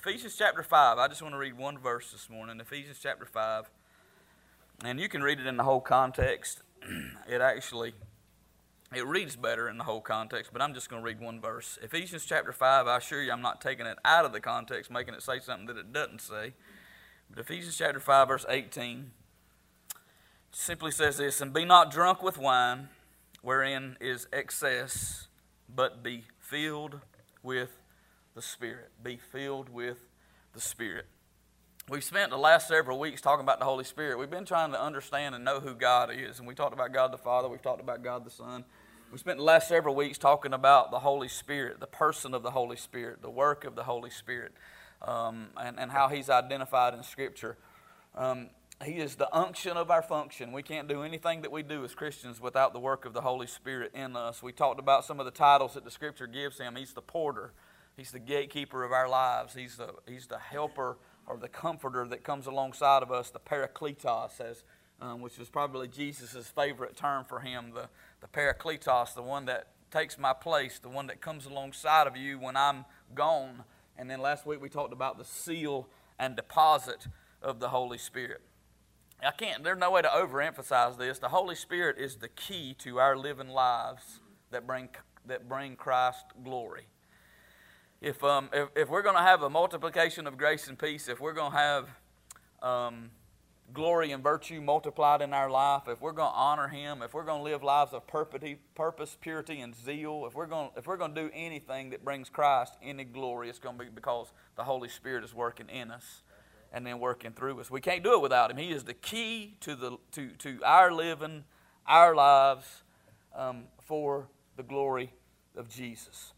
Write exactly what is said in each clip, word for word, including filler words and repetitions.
Ephesians chapter five. I just want to read one verse this morning. Ephesians chapter five. And you can read it in the whole context. It actually, it reads better in the whole context, but I'm just going to read one verse. Ephesians chapter five, I assure you I'm not taking it out of the context, making it say something that it doesn't say. But Ephesians chapter five, verse eighteen, simply says this, "And be not drunk with wine, wherein is excess, but be filled with the Spirit." Be filled with the Spirit. We've spent the last several weeks talking about the Holy Spirit. We've been trying to understand and know who God is. And we talked about God the Father. We've talked about God the Son. We spent the last several weeks talking about the Holy Spirit, the person of the Holy Spirit, the work of the Holy Spirit, um, and, and how He's identified in Scripture. Um, he is the unction of our function. We can't do anything that we do as Christians without the work of the Holy Spirit in us. We talked about some of the titles that the Scripture gives Him. He's the porter. He's the gatekeeper of our lives. He's the, he's the helper or the comforter that comes alongside of us, the parakletos, as, um, which is probably Jesus' favorite term for Him, the, the parakletos, the one that takes my place, the one that comes alongside of you when I'm gone. And then last week we talked about the seal and deposit of the Holy Spirit. I can't, there's no way to overemphasize this. The Holy Spirit is the key to our living lives that bring, that bring Christ glory. If, um, if, if we're going to have a multiplication of grace and peace, if we're going to have um, glory and virtue multiplied in our life, if we're going to honor Him, if we're going to live lives of purpose, purity, and zeal, if we're going, if we're going to do anything that brings Christ any glory, it's going to be because the Holy Spirit is working in us and then working through us. We can't do it without Him. He is the key to the to, to our living, our lives um, for the glory of Jesus.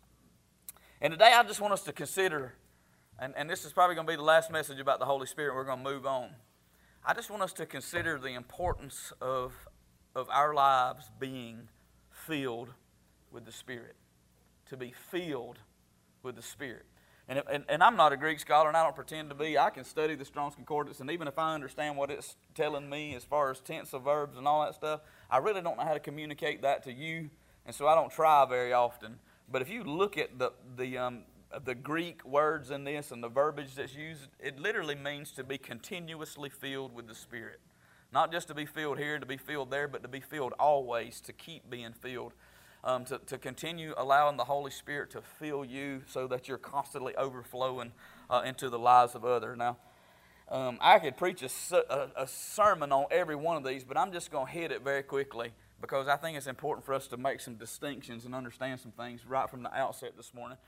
And today I just want us to consider, and, and this is probably going to be the last message about the Holy Spirit, we're going to move on. I just want us to consider the importance of, of our lives being filled with the Spirit. To be filled with the Spirit. And, and, and I'm not a Greek scholar, and I don't pretend to be. I can study the Strong's Concordance, and even if I understand what it's telling me as far as tense of verbs and all that stuff, I really don't know how to communicate that to you, and so I don't try very often. But if you look at the the um, the Greek words in this and the verbiage that's used, it literally means to be continuously filled with the Spirit. Not just to be filled here, to be filled there, but to be filled always, to keep being filled. Um, to, to continue allowing the Holy Spirit to fill you so that you're constantly overflowing uh, into the lives of others. Now, um, I could preach a, a, a sermon on every one of these, but I'm just going to hit it very quickly, because I think it's important for us to make some distinctions and understand some things right from the outset this morning.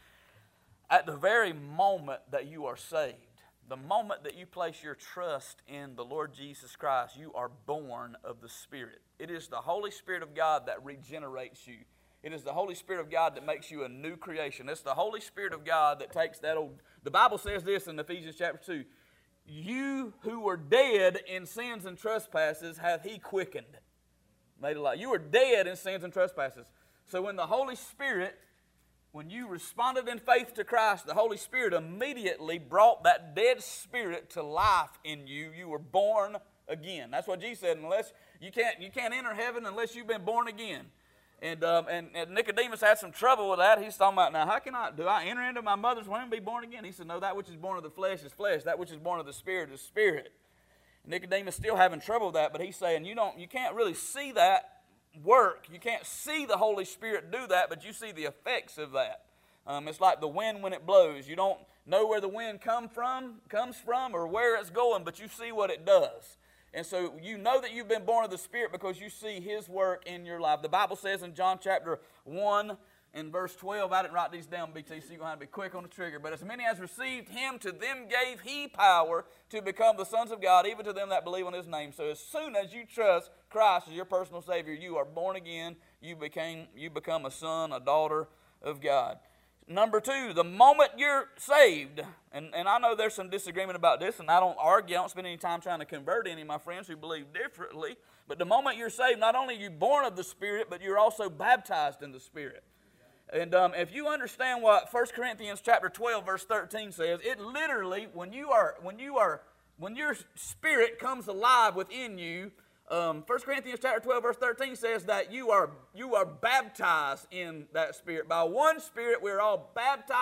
At the very moment that you are saved, the moment that you place your trust in the Lord Jesus Christ, you are born of the Spirit. It is the Holy Spirit of God that regenerates you. It is the Holy Spirit of God that makes you a new creation. It's the Holy Spirit of God that takes that old... The Bible says this in Ephesians chapter two. "You who were dead in sins and trespasses hath He quickened." Made alive. You were dead in sins and trespasses. So when the Holy Spirit, when you responded in faith to Christ, the Holy Spirit immediately brought that dead spirit to life in you. You were born again. That's what Jesus said. Unless you can't, you can't enter heaven unless you've been born again. And, um, and and Nicodemus had some trouble with that. He's talking about, now how can I, do I enter into my mother's womb and be born again? He said, no, that which is born of the flesh is flesh. That which is born of the Spirit is spirit. Nicodemus still having trouble with that, but he's saying you don't, you can't really see that work. You can't see the Holy Spirit do that, but you see the effects of that. Um, it's like the wind when it blows. You don't know where the wind come from, comes from or where it's going, but you see what it does. And so you know that you've been born of the Spirit because you see His work in your life. The Bible says in John chapter one, in verse twelve, I didn't write these down, B T, so you're going to have to be quick on the trigger. "But as many as received Him, to them gave He power to become the sons of God, even to them that believe on His name." So as soon as you trust Christ as your personal Savior, you are born again. You became, you become a son, a daughter of God. Number two, the moment you're saved, and, and I know there's some disagreement about this, and I don't argue, I don't spend any time trying to convert any of my friends who believe differently, but the moment you're saved, not only are you born of the Spirit, but you're also baptized in the Spirit. And um, if you understand what First Corinthians chapter twelve, verse thirteen says, it literally, when you are, when you are, when your spirit comes alive within you, um, First Corinthians chapter twelve, verse thirteen says that you are you are baptized in that Spirit. By one Spirit, we're all baptized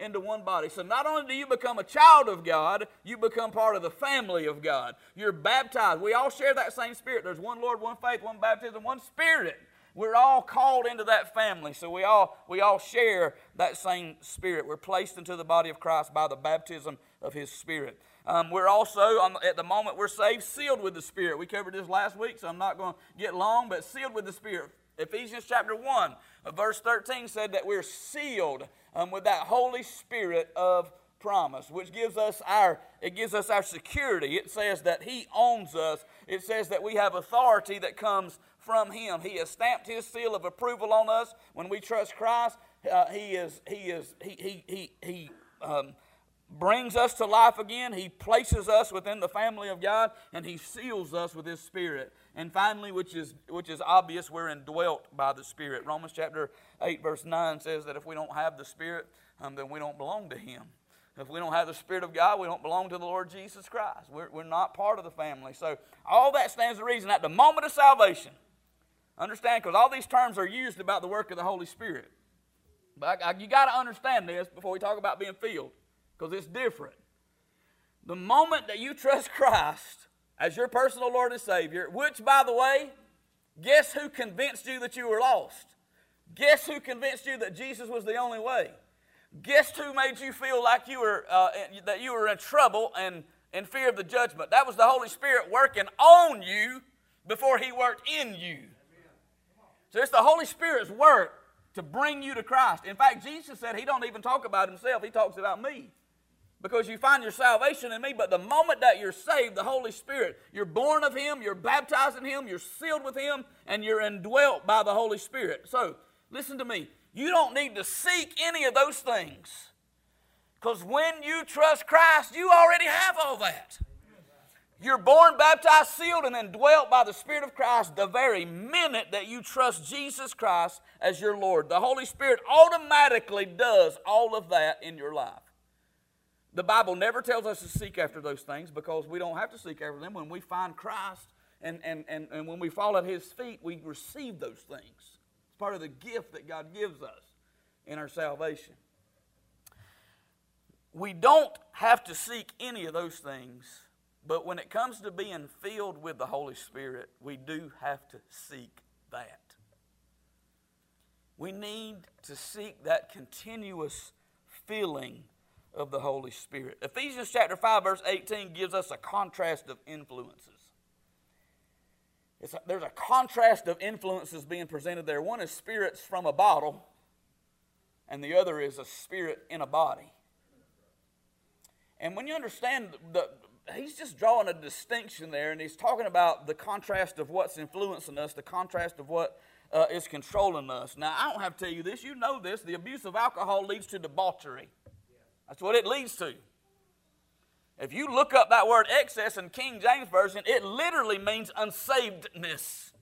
into one body. So not only do you become a child of God, you become part of the family of God. You're baptized. We all share that same Spirit. There's one Lord, one faith, one baptism, one Spirit. We're all called into that family, so we all we all share that same Spirit. We're placed into the body of Christ by the baptism of His Spirit. Um, we're also, on the, at the moment we're saved, sealed with the Spirit. We covered this last week, so I'm not going to get long, but sealed with the Spirit. Ephesians chapter one, verse thirteen said that we're sealed um, with that Holy Spirit of promise, which gives us our it gives us our security. It says that He owns us. It says that we have authority that comes from Him. He has stamped His seal of approval on us when we trust Christ. Uh, he is He is He He He He um, brings us to life again. He places us within the family of God, and He seals us with His Spirit. And finally, which is which is obvious, we're indwelt by the Spirit. Romans chapter eight, verse nine says that if we don't have the Spirit, um, then we don't belong to Him. If we don't have the Spirit of God, we don't belong to the Lord Jesus Christ. We're, we're not part of the family. So all that stands to reason at the moment of salvation. Understand, because all these terms are used about the work of the Holy Spirit. But I, I, you got to understand this before we talk about being filled, because it's different. The moment that you trust Christ as your personal Lord and Savior, which, by the way, guess who convinced you that you were lost? Guess who convinced you that Jesus was the only way? Guess who made you feel like you were uh, that you were in trouble and in fear of the judgment? That was the Holy Spirit working on you before He worked in you. So it's the Holy Spirit's work to bring you to Christ. In fact, Jesus said He don't even talk about Himself. He talks about me. Because you find your salvation in me. But the moment that you're saved, the Holy Spirit, you're born of Him, you're baptized in Him, you're sealed with Him, and you're indwelt by the Holy Spirit. So, listen to me. You don't need to seek any of those things. Because when you trust Christ, you already have all that. You're born, baptized, sealed, and indwelt by the Spirit of Christ the very minute that you trust Jesus Christ as your Lord. The Holy Spirit automatically does all of that in your life. The Bible never tells us to seek after those things because we don't have to seek after them. When we find Christ and, and, and, and when we fall at His feet, we receive those things. It's part of the gift that God gives us in our salvation. We don't have to seek any of those things, but when it comes to being filled with the Holy Spirit, we do have to seek that. We need to seek that continuous filling of the Holy Spirit. Ephesians chapter five, verse eighteen gives us a contrast of influences. It's a, there's a contrast of influences being presented there. One is spirits from a bottle, and the other is a spirit in a body. And when you understand, the, he's just drawing a distinction there, and he's talking about the contrast of what's influencing us, the contrast of what uh, is controlling us. Now, I don't have to tell you this. You know this. The abuse of alcohol leads to debauchery. That's what it leads to. If you look up that word excess in King James Version, it literally means unsavedness.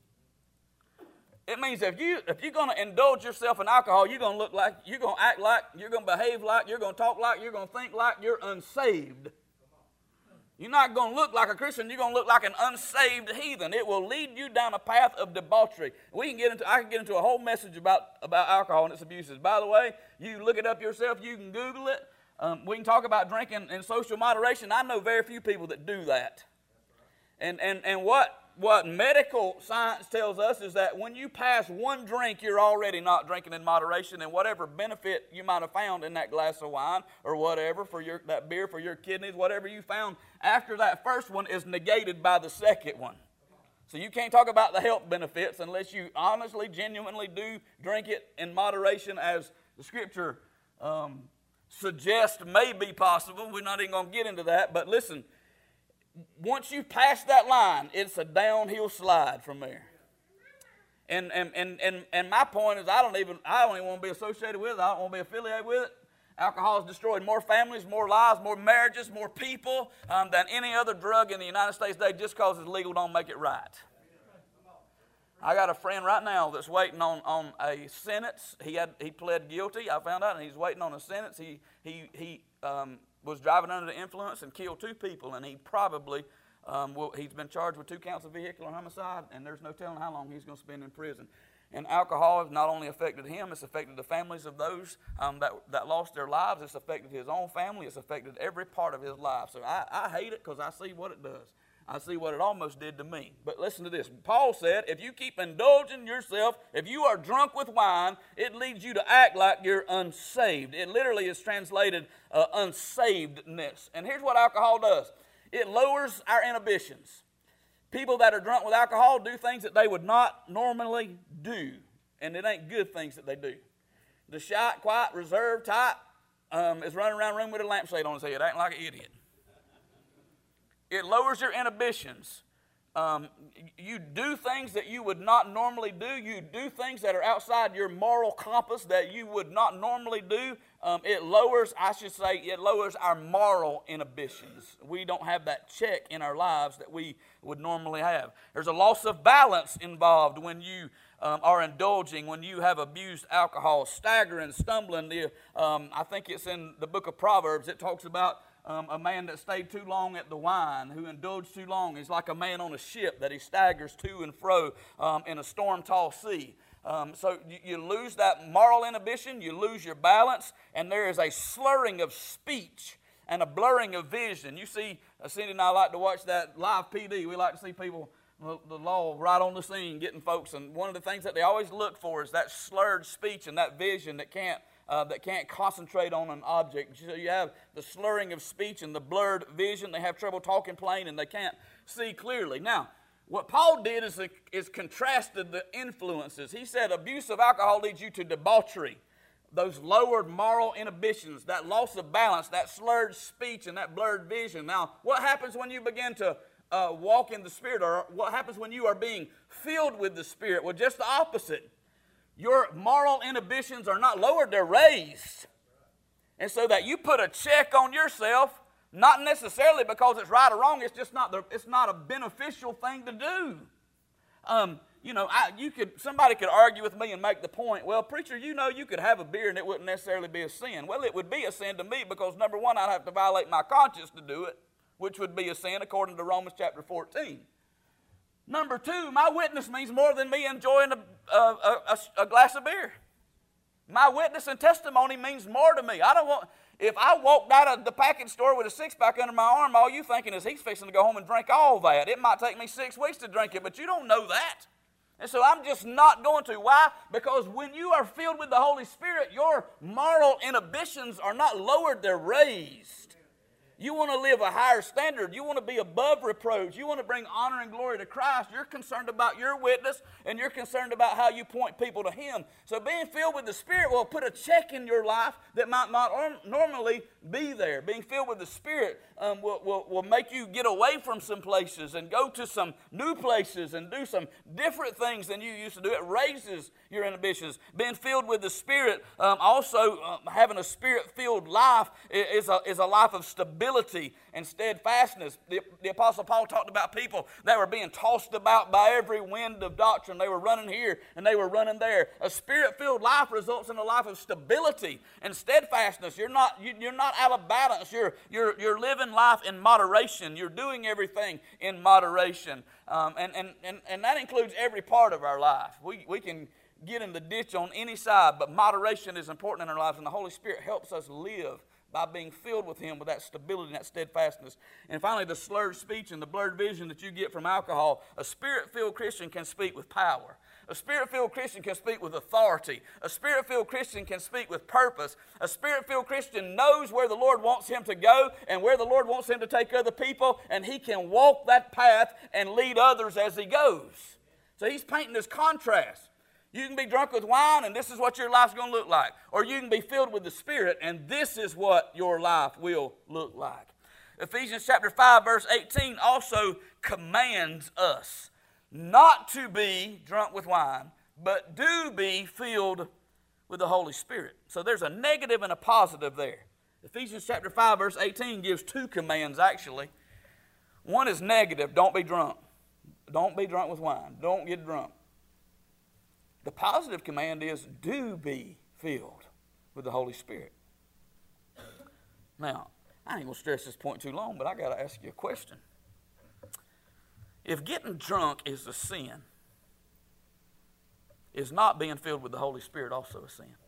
It means if you if you're going to indulge yourself in alcohol, you're going to look like, you're going to act like, you're going to behave like, you're going to talk like, you're going to think like you're unsaved. You're not going to look like a Christian. You're going to look like an unsaved heathen. It will lead you down a path of debauchery. We can get into. I can get into a whole message about about alcohol and its abuses. By the way, you look it up yourself. You can Google it. Um, we can talk about drinking in social moderation. I know very few people that do that. And and and what what medical science tells us is that when you pass one drink, you're already not drinking in moderation, and whatever benefit you might have found in that glass of wine or whatever for your that beer for your kidneys, whatever you found after that first one is negated by the second one. So you can't talk about the health benefits unless you honestly, genuinely do drink it in moderation, as the Scripture um, suggest may be possible. We're not even going to get into that, but listen, once you pass that line, it's a downhill slide from there. And and and and, and my point is, I don't even I don't even want to be associated with it. I don't want to be affiliated with it. Alcohol has destroyed more families, more lives, more marriages, more people um, than any other drug in the United States today. Just because it's legal don't make it right. I got a friend right now that's waiting on, on a sentence. He had he pled guilty. I found out, and he's waiting on a sentence. He he he um, was driving under the influence and killed two people, and he probably um, will, he's been charged with two counts of vehicular homicide, and there's no telling how long he's going to spend in prison. And alcohol has not only affected him, it's affected the families of those um, that, that lost their lives. It's affected his own family. It's affected every part of his life. So I, I hate it because I see what it does. I see what it almost did to me. But listen to this. Paul said, if you keep indulging yourself, if you are drunk with wine, it leads you to act like you're unsaved. It literally is translated uh, unsavedness. And here's what alcohol does. It lowers our inhibitions. People that are drunk with alcohol do things that they would not normally do, and it ain't good things that they do. The shy, quiet, reserved type um, is running around the room with a lampshade on his head, acting like an idiot. It lowers your inhibitions. Um, you do things that you would not normally do. You do things that are outside your moral compass that you would not normally do. Um, it lowers, I should say, it lowers our moral inhibitions. We don't have that check in our lives that we would normally have. There's a loss of balance involved when you um, are indulging, when you have abused alcohol, staggering, stumbling. The, um, I think it's in the book of Proverbs. It talks about Um, a man that stayed too long at the wine, who indulged too long. He's like a man on a ship that he staggers to and fro um, in a storm-tossed sea. Um, so you, you lose that moral inhibition, you lose your balance, and there is a slurring of speech and a blurring of vision. You see, uh, Cindy and I like to watch that live P D. We like to see people, the law, right on the scene, getting folks. And one of the things that they always look for is that slurred speech and that vision that can't Uh, that can't concentrate on an object. So you have the slurring of speech and the blurred vision. They have trouble talking plain and they can't see clearly. Now, what Paul did is, is contrasted the influences. He said abuse of alcohol leads you to debauchery, those lowered moral inhibitions, that loss of balance, that slurred speech and that blurred vision. Now, what happens when you begin to uh, walk in the Spirit, or what happens when you are being filled with the Spirit? Well, just the opposite. Your moral inhibitions are not lowered, they're raised. And so that you put a check on yourself, not necessarily because it's right or wrong, it's just not, the, it's not a beneficial thing to do. Um, you know, I, you could somebody could argue with me and make the point, well, preacher, you know you could have a beer and it wouldn't necessarily be a sin. Well, it would be a sin to me because, number one, I'd have to violate my conscience to do it, which would be a sin according to Romans chapter fourteen. Number two, my witness means more than me enjoying a, a, a, a glass of beer. My witness and testimony means more to me. I don't want, if I walked out of the package store with a six-pack under my arm, all you thinking is he's fixing to go home and drink all that. It might take me six weeks to drink it, but you don't know that. And so I'm just not going to. Why? Because when you are filled with the Holy Spirit, your moral inhibitions are not lowered, they're raised. You want to live a higher standard. You want to be above reproach. You want to bring honor and glory to Christ. You're concerned about your witness, and you're concerned about how you point people to Him. So being filled with the Spirit will put a check in your life that might not normally be there. Being filled with the Spirit um, will, will, will make you get away from some places and go to some new places and do some different things than you used to do. It raises your inhibitions. Being filled with the Spirit, um, also um, having a Spirit-filled life is a, is a life of stability and steadfastness. The, the Apostle Paul talked about people that were being tossed about by every wind of doctrine. They were running here and they were running there. A Spirit-filled life results in a life of stability and steadfastness. You're not, you, you're not out of balance. You're, you're, you're living life in moderation. You're doing everything in moderation. Um, and, and, and, and that includes every part of our life. We, we can get in the ditch on any side, but moderation is important in our lives, and the Holy Spirit helps us live by being filled with Him with that stability and that steadfastness. And finally, the slurred speech and the blurred vision that you get from alcohol. A Spirit-filled Christian can speak with power. A Spirit-filled Christian can speak with authority. A Spirit-filled Christian can speak with purpose. A Spirit-filled Christian knows where the Lord wants him to go and where the Lord wants him to take other people, and he can walk that path and lead others as he goes. So he's painting this contrast. You can be drunk with wine, and this is what your life's going to look like. Or you can be filled with the Spirit, and this is what your life will look like. Ephesians chapter five, verse eighteen also commands us not to be drunk with wine, but do be filled with the Holy Spirit. So there's a negative and a positive there. Ephesians chapter five, verse eighteen gives two commands, actually. One is negative, don't be drunk. Don't be drunk with wine. Don't get drunk. The positive command is, do be filled with the Holy Spirit. Now, I ain't going to stress this point too long, but I got to ask you a question. If getting drunk is a sin, is not being filled with the Holy Spirit also a sin?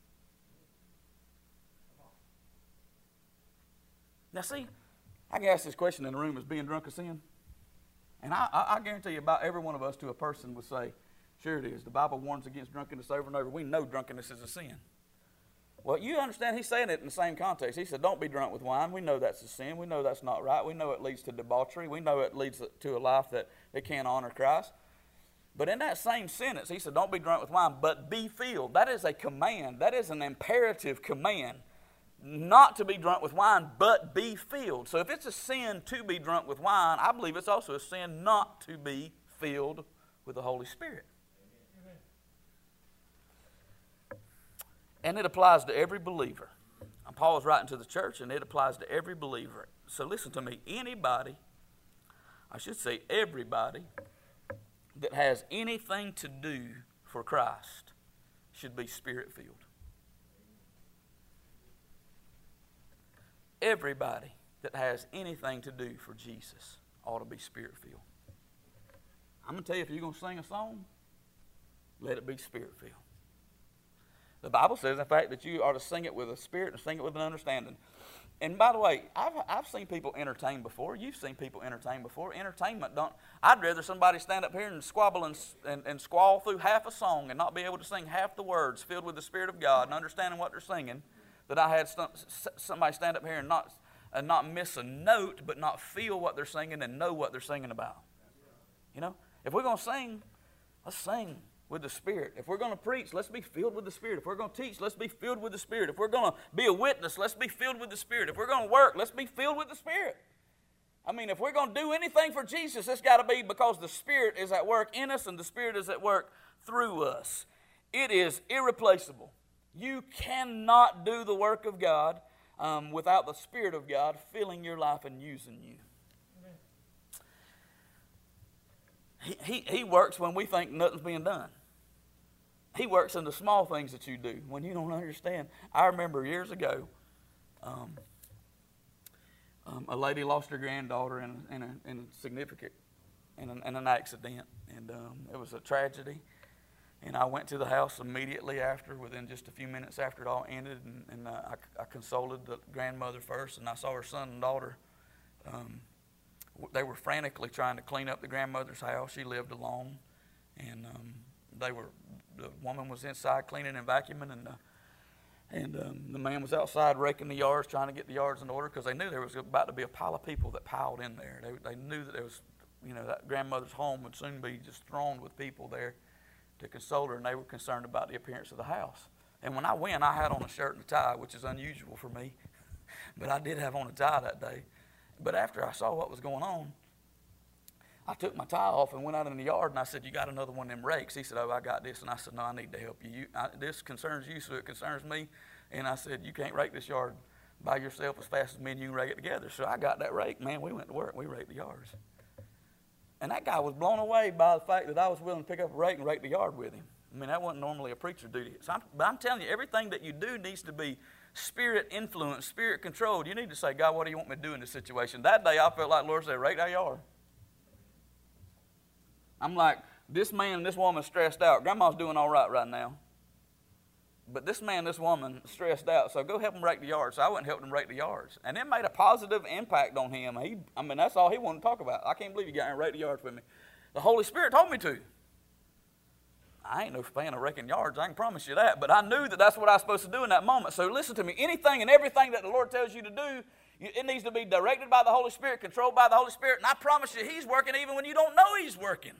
Now see, I can ask this question in the room, is being drunk a sin? And I, I, I guarantee you about every one of us to a person would say, sure it is. The Bible warns against drunkenness over and over. We know drunkenness is a sin. Well, you understand he's saying it in the same context. He said, don't be drunk with wine. We know that's a sin. We know that's not right. We know it leads to debauchery. We know it leads to a life that, that can't honor Christ. But in that same sentence, he said, don't be drunk with wine, but be filled. That is a command. That is an imperative command. Not to be drunk with wine, but be filled. So if it's a sin to be drunk with wine, I believe it's also a sin not to be filled with the Holy Spirit. Amen. And it applies to every believer. And Paul is writing to the church, and it applies to every believer. So listen to me. Anybody, I should say everybody, that has anything to do for Christ should be Spirit-filled. Everybody that has anything to do for Jesus ought to be Spirit-filled. I'm going to tell you, if you're going to sing a song, let it be Spirit-filled. The Bible says, in fact, that you are to sing it with a spirit and sing it with an understanding. And by the way, I've, I've seen people entertain before. You've seen people entertain before. Entertainment don't... I'd rather somebody stand up here and squabble and, and, and squall through half a song and not be able to sing half the words filled with the Spirit of God and understanding what they're singing, that I had somebody stand up here and not, and not miss a note, but not feel what they're singing and know what they're singing about. You know, if we're going to sing, let's sing with the Spirit. If we're going to preach, let's be filled with the Spirit. If we're going to teach, let's be filled with the Spirit. If we're going to be a witness, let's be filled with the Spirit. If we're going to work, let's be filled with the Spirit. I mean, if we're going to do anything for Jesus, it's got to be because the Spirit is at work in us and the Spirit is at work through us. It is irreplaceable. You cannot do the work of God um, without the Spirit of God filling your life and using you. He, he, he works when we think nothing's being done. He works in the small things that you do when you don't understand. I remember years ago, um, um, a lady lost her granddaughter in, in, a, in a significant, in an, in an accident, and um, it was a tragedy. And I went to the house immediately after, within just a few minutes after it all ended, and, and uh, I, I consoled the grandmother first, and I saw her son and daughter. Um, they were frantically trying to clean up the grandmother's house. She lived alone, and um, they were. The woman was inside cleaning and vacuuming, and uh, and um, the man was outside raking the yards, trying to get the yards in order, because they knew there was about to be a pile of people that piled in there. They they knew that there was, you know, that grandmother's home would soon be just thronged with people there to console her, and they were concerned about the appearance of the house. And when I went, I had on a shirt and a tie, which is unusual for me, but I did have on a tie that day. But after I saw what was going on, I took my tie off and went out in the yard, and I said, you got another one of them rakes? He said, oh, I got this. And I said, no, I need to help you. you I, this concerns you, so it concerns me. And I said, you can't rake this yard by yourself as fast as me and you can rake it together. So I got that rake. Man, we went to work. We raked the yards. And that guy was blown away by the fact that I was willing to pick up a rake and rake the yard with him. I mean, that wasn't normally a preacher duty. So I'm, but I'm telling you, everything that you do needs to be Spirit influenced, Spirit controlled. You need to say, God, what do you want me to do in this situation? That day I felt like the Lord said, rake that yard. I'm like, this man and this woman stressed out. Grandma's doing all right right now. But this man, this woman stressed out, so go help them rake the yards. So I went and helped them rake the yards. And it made a positive impact on him. He, I mean, that's all he wanted to talk about. I can't believe you got here and rake the yards with me. The Holy Spirit told me to. I ain't no fan of raking yards, I can promise you that. But I knew that that's what I was supposed to do in that moment. So listen to me. Anything and everything that the Lord tells you to do, it needs to be directed by the Holy Spirit, controlled by the Holy Spirit. And I promise you, He's working even when you don't know He's working.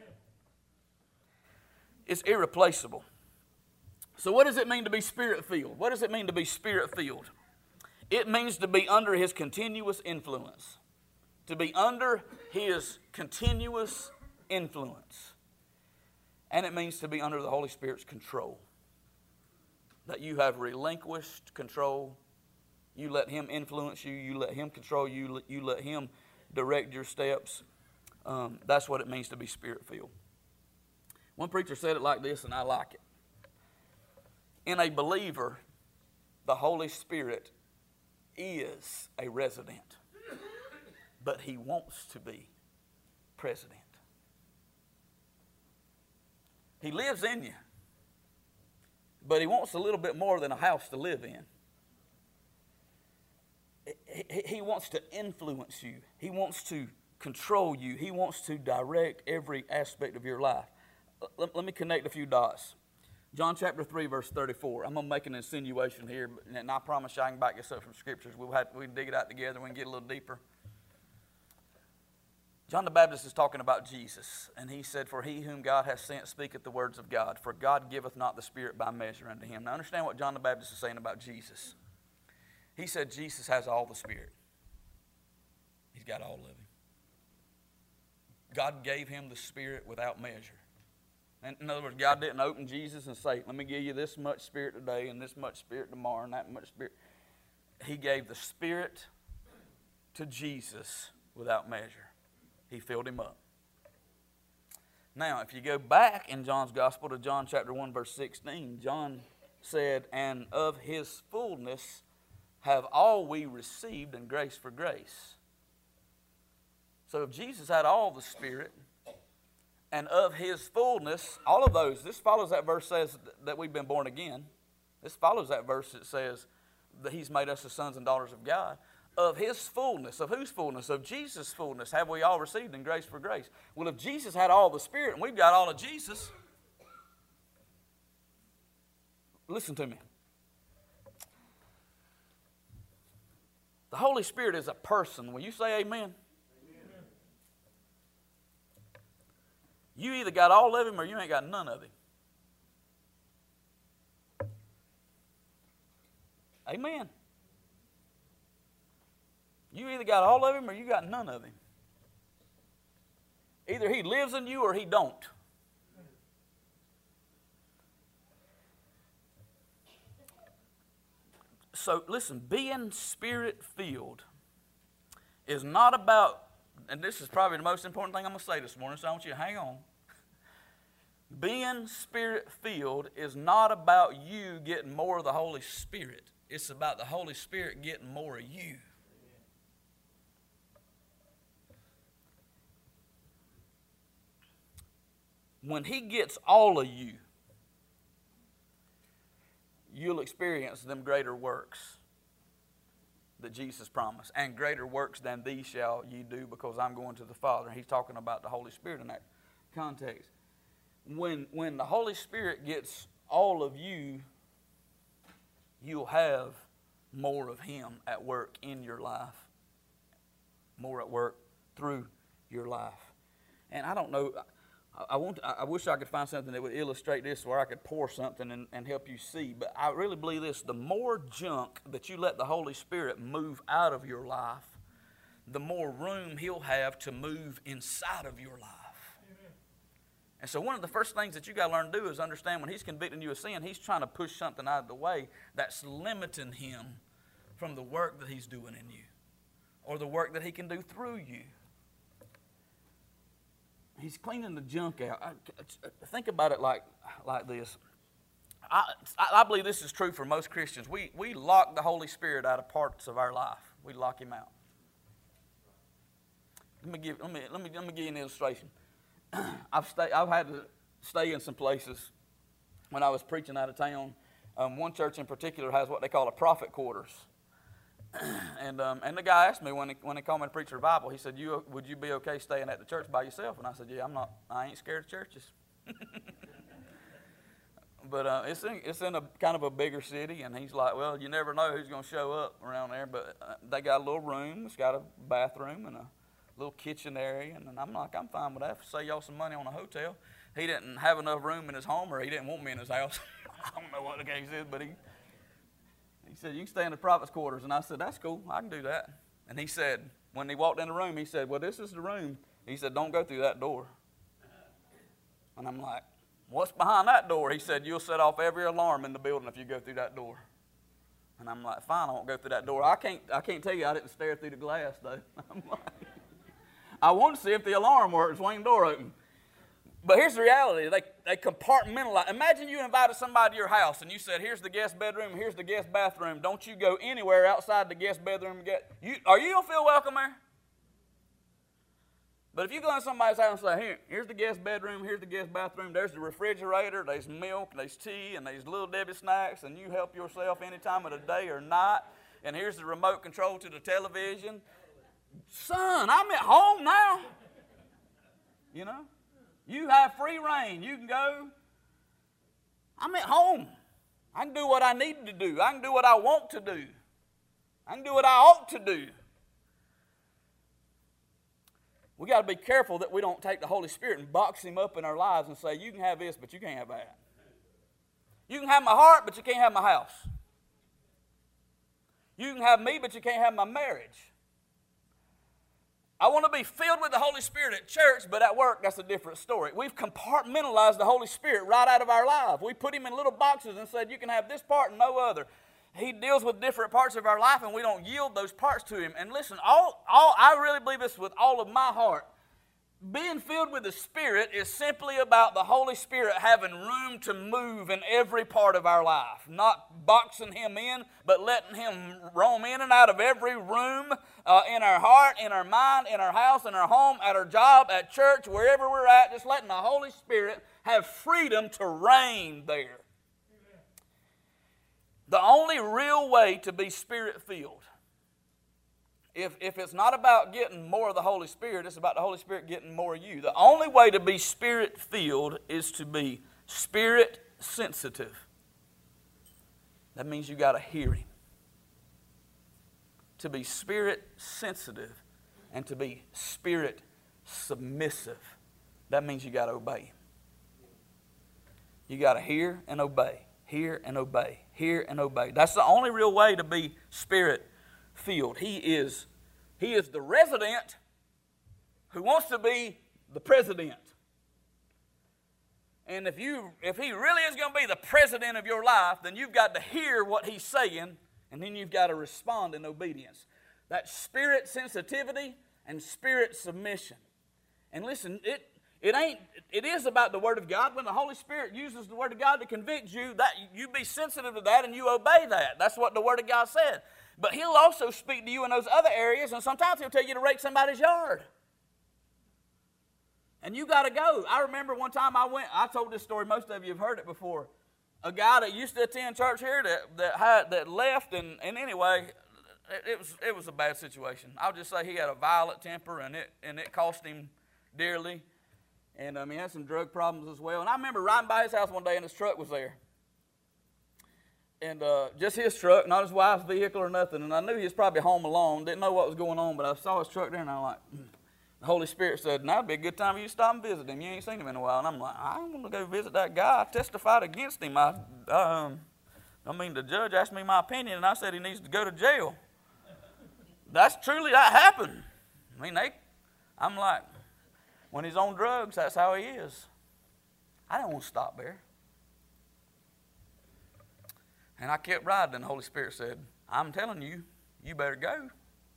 It's irreplaceable. So what does it mean to be Spirit-filled? What does it mean to be Spirit-filled? It means to be under His continuous influence. To be under His continuous influence. And it means to be under the Holy Spirit's control. That you have relinquished control. You let Him influence you. You let Him control you. You let Him direct your steps. Um, that's what it means to be Spirit-filled. One preacher said it like this, and I like it. In a believer, the Holy Spirit is a resident, but He wants to be president. He lives in you. But he wants a little bit more than a house to live in. He, he wants to influence you. He wants to control you. He wants to direct every aspect of your life. Let, let me connect a few dots. John chapter three, verse thirty-four. I'm going to make an insinuation here, and I promise you I can back this up from Scriptures. We'll have, we can dig it out together. We can get a little deeper. John the Baptist is talking about Jesus, and he said, "For he whom God hath sent speaketh the words of God, for God giveth not the Spirit by measure unto him." Now understand what John the Baptist is saying about Jesus. He said Jesus has all the Spirit. He's got all of him. God gave him the Spirit without measure. And in other words, God didn't open Jesus and say, "Let me give you this much Spirit today and this much Spirit tomorrow and that much Spirit." He gave the Spirit to Jesus without measure. He filled him up. Now, if you go back in John's Gospel to John chapter one, verse sixteen, John said, "And of his fullness have all we received, and grace for grace." So if Jesus had all the Spirit, and of his fullness, all of those, this follows that verse says that we've been born again. This follows that verse that says that he's made us the sons and daughters of God. Of his fullness, of whose fullness? Of Jesus' fullness have we all received in grace for grace. Well, if Jesus had all the Spirit and we've got all of Jesus, listen to me. The Holy Spirit is a person. Will you say amen? Amen. You either got all of him or you ain't got none of him. Amen. You either got all of him or you got none of him. Either he lives in you or he don't. So listen, being Spirit-filled is not about, and this is probably the most important thing I'm going to say this morning, so I want you to hang on. Being Spirit-filled is not about you getting more of the Holy Spirit. It's about the Holy Spirit getting more of you. When he gets all of you, you'll experience them greater works that Jesus promised. And greater works than these shall ye do, because I'm going to the Father. He's talking about the Holy Spirit in that context. When, when the Holy Spirit gets all of you, you'll have more of him at work in your life. More at work through your life. And I don't know... I, want, I wish I could find something that would illustrate this where I could pour something and, and help you see. But I really believe this. The more junk that you let the Holy Spirit move out of your life, the more room he'll have to move inside of your life. Amen. And so one of the first things that you got to learn to do is understand when he's convicting you of sin, he's trying to push something out of the way that's limiting him from the work that he's doing in you or the work that he can do through you. He's cleaning the junk out. I, I, think about it like, like this. I, I believe this is true for most Christians. We, we lock the Holy Spirit out of parts of our life. We lock him out. Let me give, let me, let me, let me give you an illustration. I've, stay, I've had to stay in some places when I was preaching out of town. Um, one church in particular has what they call a prophet quarters. And um, and the guy asked me when he, when he called me to preach revival, he said, "You would you be okay staying at the church by yourself?" And I said, "Yeah, I'm not. I ain't scared of churches." But uh, it's in it's in a kind of a bigger city, and he's like, "Well, you never know who's going to show up around there." But uh, they got a little room. It's got a bathroom and a little kitchen area, and I'm like, "I'm fine with that. Save y'all some money on a hotel." He didn't have enough room in his home, or he didn't want me in his house. I don't know what the case is, but he. He said, "You can stay in the prophet's quarters." And I said, "That's cool. I can do that." And he said, when he walked in the room, he said, "Well, this is the room." He said, "Don't go through that door." And I'm like, "What's behind that door?" He said, "You'll set off every alarm in the building if you go through that door." And I'm like, "Fine, I won't go through that door." I can't I can't tell you I didn't stare through the glass, though. I'm like, I want to see if the alarm works when the door open. But here's the reality. They, they compartmentalize. Imagine you invited somebody to your house and you said, "Here's the guest bedroom, here's the guest bathroom. Don't you go anywhere outside the guest bedroom." You, are you going to feel welcome there? But if you go in somebody's house and say, here, here's the guest bedroom, here's the guest bathroom, there's the refrigerator, there's milk, there's tea, and there's Little Debbie snacks, and you help yourself any time of the day or night, and here's the remote control to the television. Son, I'm at home now. You know? You have free reign. You can go. I'm at home. I can do what I need to do. I can do what I want to do. I can do what I ought to do. We got to be careful that we don't take the Holy Spirit and box him up in our lives and say, you can have this, but you can't have that. You can have my heart, but you can't have my house. You can have me, but you can't have my marriage. I want to be filled with the Holy Spirit at church, but at work, that's a different story. We've compartmentalized the Holy Spirit right out of our life. We put him in little boxes and said, you can have this part and no other. He deals with different parts of our life, and we don't yield those parts to him. And listen, all, all I really believe this with all of my heart. Being filled with the Spirit is simply about the Holy Spirit having room to move in every part of our life. Not boxing him in, but letting him roam in and out of every room uh, in our heart, in our mind, in our house, in our home, at our job, at church, wherever we're at. Just letting the Holy Spirit have freedom to reign there. The only real way to be Spirit-filled, if, if it's not about getting more of the Holy Spirit, it's about the Holy Spirit getting more of you. The only way to be Spirit-filled is to be Spirit-sensitive. That means you got to hear him. To be Spirit-sensitive and to be Spirit-submissive, that means you got to obey him. You got to hear and obey. Hear and obey. Hear and obey. That's the only real way to be Spirit-filled. He is, he is the resident who wants to be the president. And if you, if he really is going to be the president of your life, then you've got to hear what he's saying, and then you've got to respond in obedience. That's spirit sensitivity and spirit submission. And listen, it It ain't, it is about the Word of God. When the Holy Spirit uses the Word of God to convict you, that you be sensitive to that and you obey that. That's what the Word of God said. But he'll also speak to you in those other areas, and sometimes he'll tell you to rake somebody's yard. And you got to go. I remember one time I went, I told this story, most of you have heard it before. A guy that used to attend church here that that, had, that left, and, and anyway, it, it, was, it was a bad situation. I'll just say he had a violent temper, and it, and it cost him dearly. And um, he had some drug problems as well. And I remember riding by his house one day, and his truck was there. And uh, just his truck, not his wife's vehicle or nothing. And I knew he was probably home alone, didn't know what was going on, but I saw his truck there, and I was like, mm. The Holy Spirit said, now would be a good time for you to stop and visit him. You ain't seen him in a while. And I'm like, I ain't going to go visit that guy. I testified against him. I, um, I mean, the judge asked me my opinion, and I said he needs to go to jail. That's truly, that happened. I mean, they, I'm like, when he's on drugs, that's how he is. I didn't want to stop there. And I kept riding, and the Holy Spirit said, I'm telling you, you better go.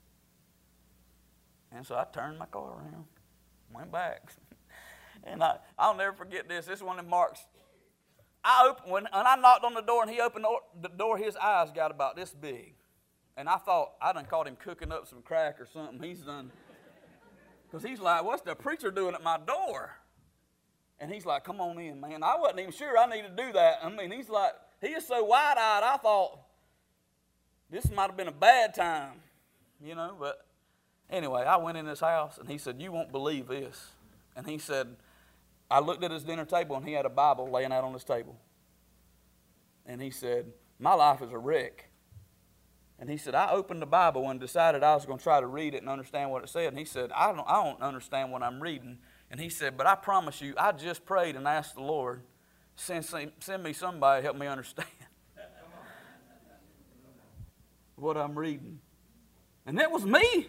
And so I turned my car around, went back. And I, I'll never forget this. This one in Mark's. I opened, when, when I knocked on the door and he opened the door, his eyes got about this big. And I thought, I done caught him cooking up some crack or something. He's done. Because he's like, what's the preacher doing at my door? And he's like, come on in, man. I wasn't even sure I needed to do that. I mean, he's like, he is so wide-eyed, I thought, this might have been a bad time, you know. But anyway, I went in his house, and he said, you won't believe this. And he said, I looked at his dinner table, and he had a Bible laying out on his table. And he said, my life is a wreck. And he said, I opened the Bible and decided I was going to try to read it and understand what it said. And he said, I don't, I don't understand what I'm reading. And he said, but I promise you, I just prayed and asked the Lord, send, send me somebody to help me understand what I'm reading. And that was me.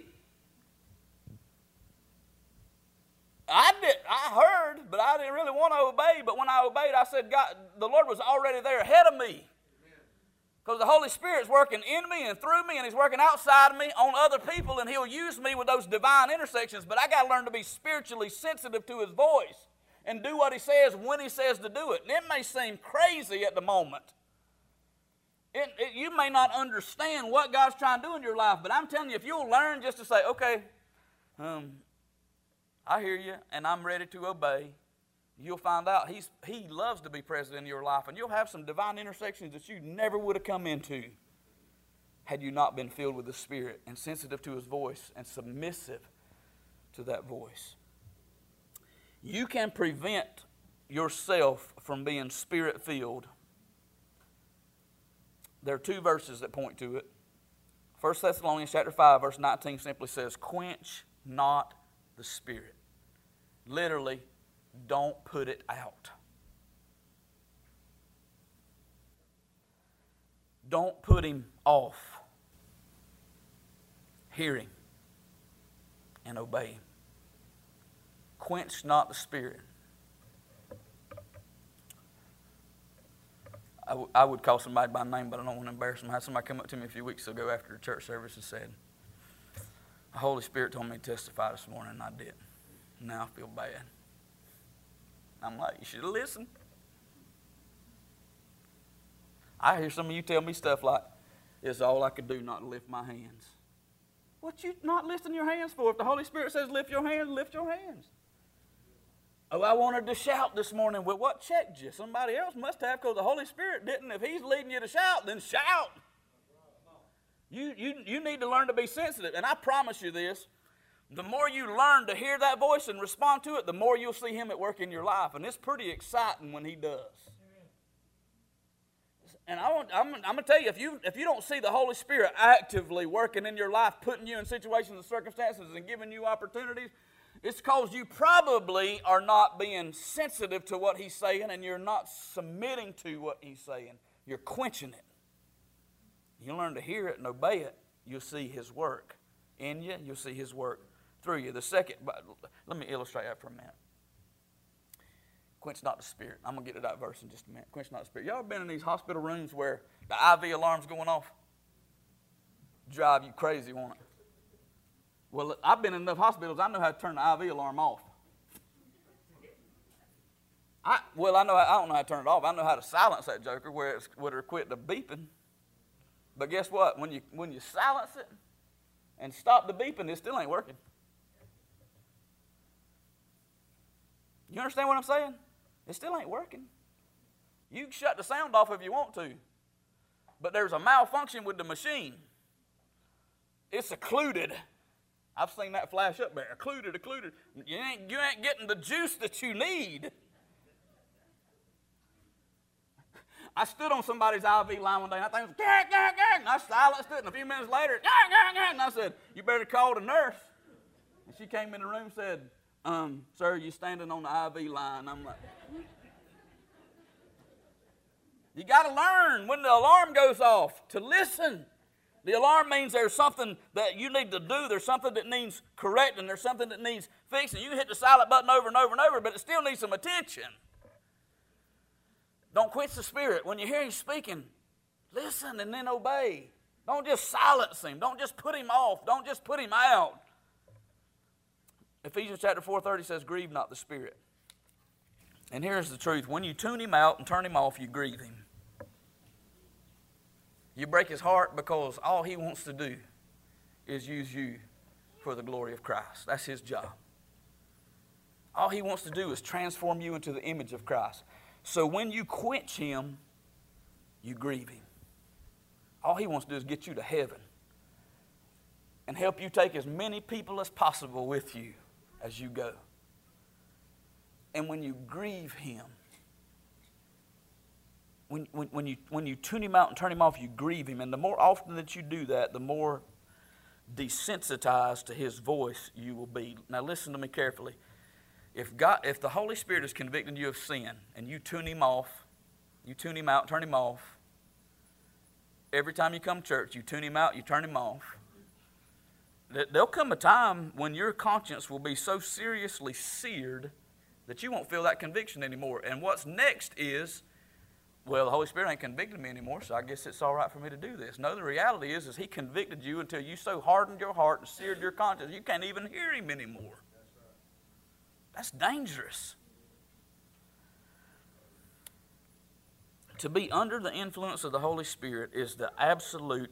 I did. I heard, but I didn't really want to obey. But when I obeyed, I said, God, the Lord was already there ahead of me. Because the Holy Spirit's working in me and through me, and he's working outside of me on other people, and he'll use me with those divine intersections. But I got to learn to be spiritually sensitive to his voice and do what he says when he says to do it. And it may seem crazy at the moment. It, it, you may not understand what God's trying to do in your life, but I'm telling you, if you'll learn just to say, okay, um, I hear you, and I'm ready to obey. You'll find out he's, he loves to be present in your life, and you'll have some divine intersections that you never would have come into had you not been filled with the Spirit and sensitive to His voice and submissive to that voice. You can prevent yourself from being Spirit-filled. There are two verses that point to it. First Thessalonians chapter five, verse nineteen simply says, quench not the Spirit. Literally, don't put it out. Don't put Him off. Hear Him and obey Him. Quench not the Spirit. I, w- I would call somebody by name, but I don't want to embarrass them. I had somebody come up to me a few weeks ago after the church service and said, the Holy Spirit told me to testify this morning, and I did. Now I feel bad. I'm like, you should have listened. I hear some of you tell me stuff like, it's all I could do not to lift my hands. What you not lifting your hands for? If the Holy Spirit says lift your hands, lift your hands. Oh, I wanted to shout this morning. Well, what checked you? Somebody else must have, because the Holy Spirit didn't. If He's leading you to shout, then shout. You, you, you need to learn to be sensitive. And I promise you this, the more you learn to hear that voice and respond to it, the more you'll see Him at work in your life. And it's pretty exciting when He does. And I want, I'm, I'm going to tell you, if you, if you don't see the Holy Spirit actively working in your life, putting you in situations and circumstances and giving you opportunities, it's because you probably are not being sensitive to what He's saying, and you're not submitting to what He's saying. You're quenching it. You learn to hear it and obey it, you'll see His work in you. You'll see His work through you. The second, let me illustrate that for a minute. Quench not the Spirit. I'm going to get to that verse in just a minute. Quench not the Spirit. Y'all ever been in these hospital rooms where the I V alarm's going off? Drive you crazy, won't it? Well, I've been in enough hospitals, I know how to turn the I V alarm off. I, well, I know I don't know how to turn it off. I know how to silence that joker where it's where it quit the beeping. But guess what? When you when you silence it and stop the beeping, it still ain't working. You understand what I'm saying? It still ain't working. You can shut the sound off if you want to, but there's a malfunction with the machine. It's occluded. I've seen that flash up there. Occluded, occluded. You ain't, you ain't getting the juice that you need. I stood on somebody's I V line one day, and I think, was, gah, gah, gah, and I silenced it, and a few minutes later, gah, gah, gah, and I said, you better call the nurse. And she came in the room and said, um, sir, you standing on the I V line. I'm like, you got to learn when the alarm goes off to listen. The alarm means there's something that you need to do. There's something that needs correcting. There's something that needs fixing. You can hit the silent button over and over and over, but it still needs some attention. Don't quench the Spirit. When you hear Him speaking, listen and then obey. Don't just silence Him. Don't just put Him off. Don't just put Him out. Ephesians chapter four thirty says, grieve not the Spirit. And here's the truth. When you tune Him out and turn Him off, you grieve Him. You break His heart because all He wants to do is use you for the glory of Christ. That's His job. All He wants to do is transform you into the image of Christ. So when you quench Him, you grieve Him. All He wants to do is get you to heaven and help you take as many people as possible with you as you go. And when you grieve Him, When, when, when, you, when you tune Him out and turn Him off, you grieve Him. And the more often that you do that, the more desensitized to His voice you will be. Now listen to me carefully. If God, if the Holy Spirit is convicting you of sin and you tune Him off, you tune Him out, turn Him off, every time you come to church, you tune Him out, you turn Him off, there'll come a time when your conscience will be so seriously seared that you won't feel that conviction anymore. And what's next is, well, the Holy Spirit ain't convicted me anymore, so I guess it's all right for me to do this. No, the reality is, is He convicted you until you so hardened your heart and seared your conscience, you can't even hear Him anymore. That's dangerous. To be under the influence of the Holy Spirit is the absolute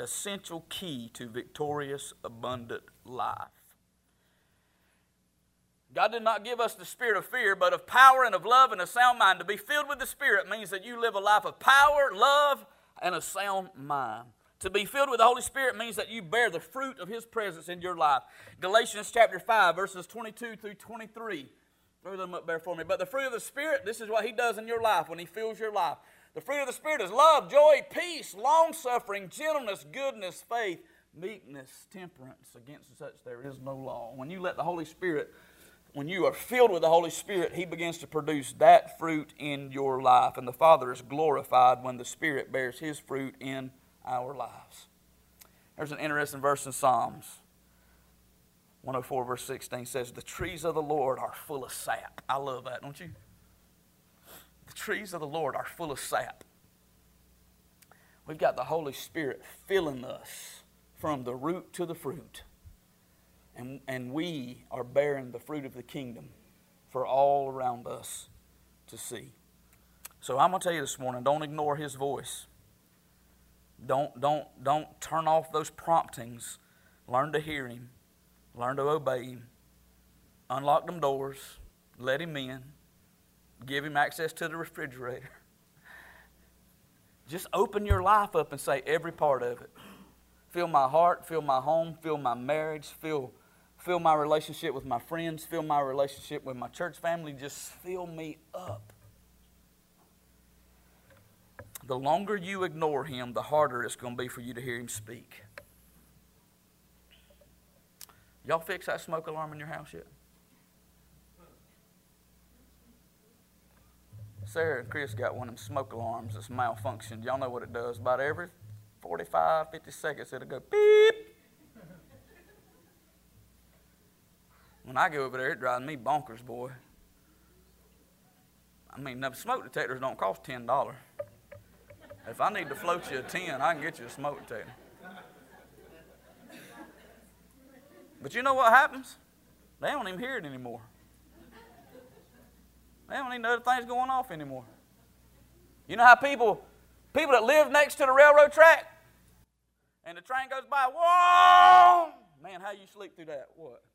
essential key to victorious, abundant life. God did not give us the spirit of fear, but of power and of love and a sound mind. To be filled with the Spirit means that you live a life of power, love, and a sound mind. To be filled with the Holy Spirit means that you bear the fruit of His presence in your life. Galatians chapter five, verses twenty-two through twenty-three. Throw them up there for me. But the fruit of the Spirit, this is what He does in your life when He fills your life. The fruit of the Spirit is love, joy, peace, long-suffering, gentleness, goodness, faith, meekness, temperance. Against such there is no law. When you let the Holy Spirit, when you are filled with the Holy Spirit, He begins to produce that fruit in your life. And the Father is glorified when the Spirit bears His fruit in our lives. There's an interesting verse in Psalms. one oh four verse sixteen says, the trees of the Lord are full of sap. I love that, don't you? The trees of the Lord are full of sap. We've got the Holy Spirit filling us from the root to the fruit. And, and we are bearing the fruit of the kingdom for all around us to see. So I'm going to tell you this morning, don't ignore His voice. Don't, don't, don't turn off those promptings. Learn to hear Him. Learn to obey Him. Unlock them doors. Let Him in. Give Him access to the refrigerator. Just open your life up and say every part of it. Fill my heart, fill my home, fill my marriage, fill, fill my relationship with my friends, fill my relationship with my church family. Just fill me up. The longer you ignore Him, the harder it's going to be for you to hear Him speak. Y'all fix that smoke alarm in your house yet? Sarah and Chris got one of them smoke alarms that's malfunctioned. Y'all know what it does. About every forty-five, fifty seconds, it'll go beep. When I go over there, it drives me bonkers, boy. I mean, the smoke detectors don't cost ten dollars. If I need to float you a ten, I can get you a smoke detector. But you know what happens? They don't even hear it anymore. They don't even know the thing's going off anymore. You know how people, people that live next to the railroad track, and the train goes by, whoa! Man, how you sleep through that? What?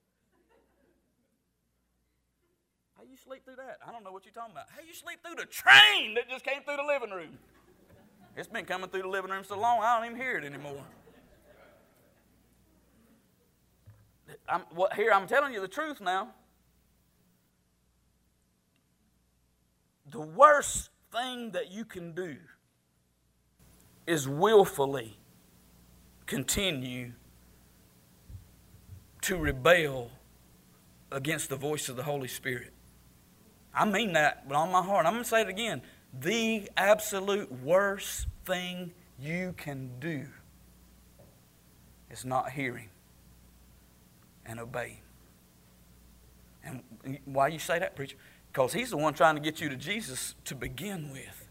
How you sleep through that? I don't know what you're talking about. How you sleep through the train that just came through the living room? It's been coming through the living room so long, I don't even hear it anymore. I'm, what, here, I'm telling you the truth now. The worst thing that you can do is willfully continue to rebel against the voice of the Holy Spirit. I mean that with all my heart. I'm going to say it again. The absolute worst thing you can do is not hearing and obeying. And why you say that, preacher? Because He's the one trying to get you to Jesus to begin with.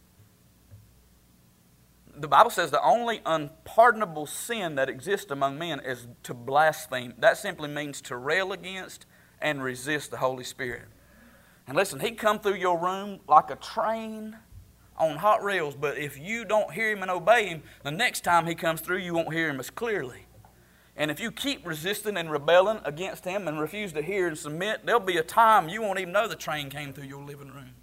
The Bible says the only unpardonable sin that exists among men is to blaspheme. That simply means to rail against and resist the Holy Spirit. And listen, He come through your room like a train on hot rails, but if you don't hear Him and obey Him, the next time He comes through, you won't hear Him as clearly. And if you keep resisting and rebelling against Him and refuse to hear and submit, there'll be a time you won't even know the train came through your living room.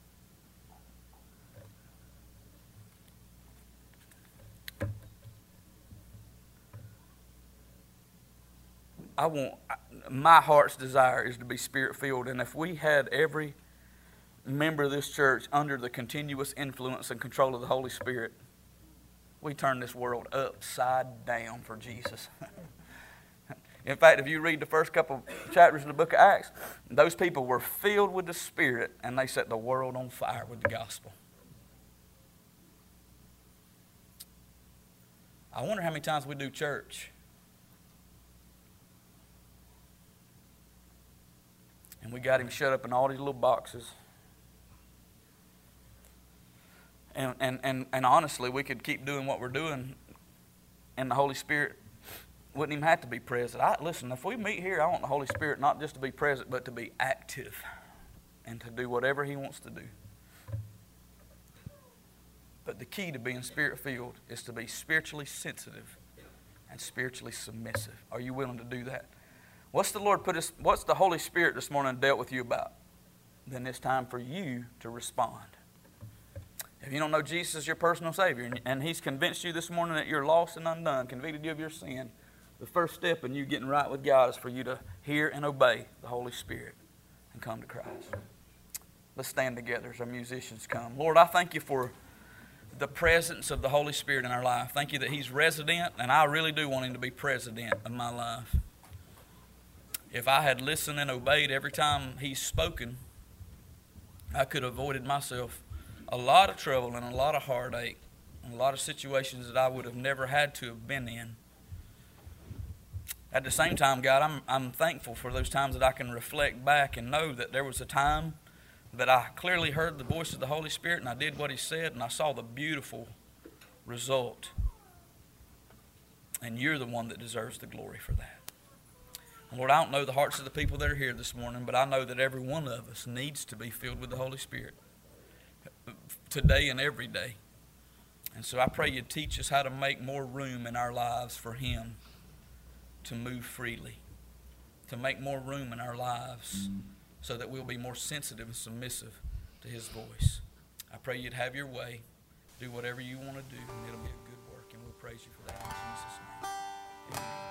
I want, my heart's desire is to be Spirit-filled, and if we had every member of this church under the continuous influence and control of the Holy Spirit, we turn this world upside down for Jesus. In fact, if you read the first couple chapters of the book of Acts, those people were filled with the Spirit and they set the world on fire with the gospel. I wonder how many times we do church and we got Him shut up in all these little boxes. And, and, and, and honestly, we could keep doing what we're doing and the Holy Spirit wouldn't even have to be present. I, listen, if we meet here, I want the Holy Spirit not just to be present, but to be active and to do whatever He wants to do. But the key to being Spirit-filled is to be spiritually sensitive and spiritually submissive. Are you willing to do that? What's the Lord put us, what's the Holy Spirit this morning dealt with you about? Then it's time for you to respond. If you don't know Jesus as your personal Savior, and He's convinced you this morning that you're lost and undone, convicted you of your sin, the first step in you getting right with God is for you to hear and obey the Holy Spirit and come to Christ. Let's stand together as our musicians come. Lord, I thank you for the presence of the Holy Spirit in our life. Thank you that He's resident, and I really do want Him to be president of my life. If I had listened and obeyed every time He's spoken, I could have avoided myself a lot of trouble and a lot of heartache and a lot of situations that I would have never had to have been in. At the same time, God, I'm, I'm thankful for those times that I can reflect back and know that there was a time that I clearly heard the voice of the Holy Spirit and I did what He said and I saw the beautiful result. And you're the one that deserves the glory for that. And Lord, I don't know the hearts of the people that are here this morning, but I know that every one of us needs to be filled with the Holy Spirit today and every day. And so I pray you teach us how to make more room in our lives for Him to move freely, to make more room in our lives so that we'll be more sensitive and submissive to His voice. I pray you'd have your way, do whatever you want to do, and it'll be a good work, and we'll praise you for that in Jesus' name. Amen.